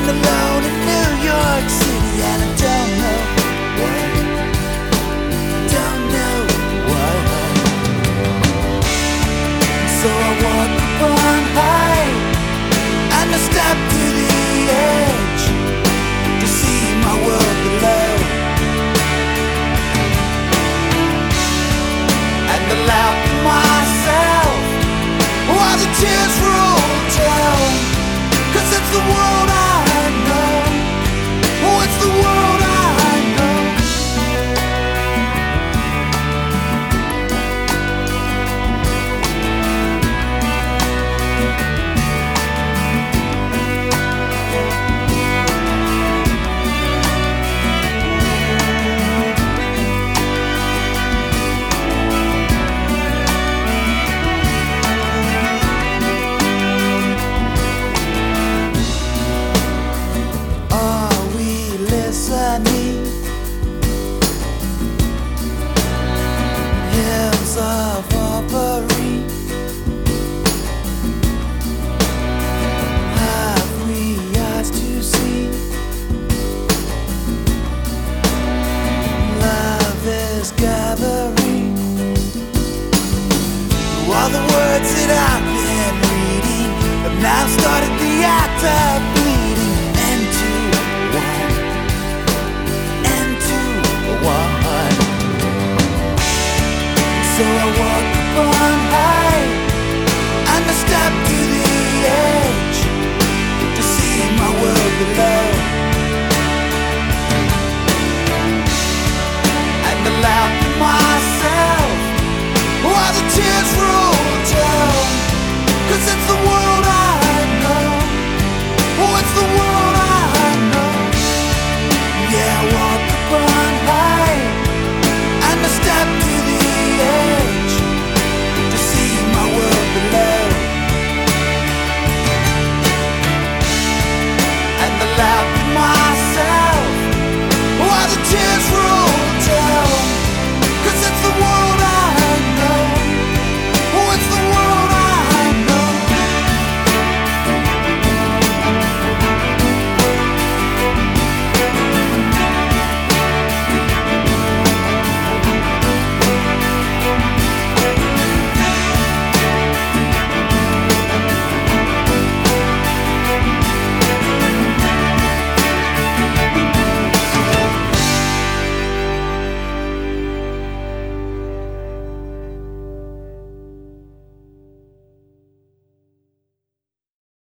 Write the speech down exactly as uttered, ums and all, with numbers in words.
alone in New York City, and I don't know why, don't know why. So I walk upon high, and I step to the edge to see my world below, and I laugh to myself while the tears roll down, 'cause it's the world I know. Oh, it's the world I know. Are we listening? Hymns of offering. Have we eyes to see? Love is gathering. All the words that I've been reading have now started the act of bleeding into one, into one. So I walk upon high, and I step to the edge to see my world below,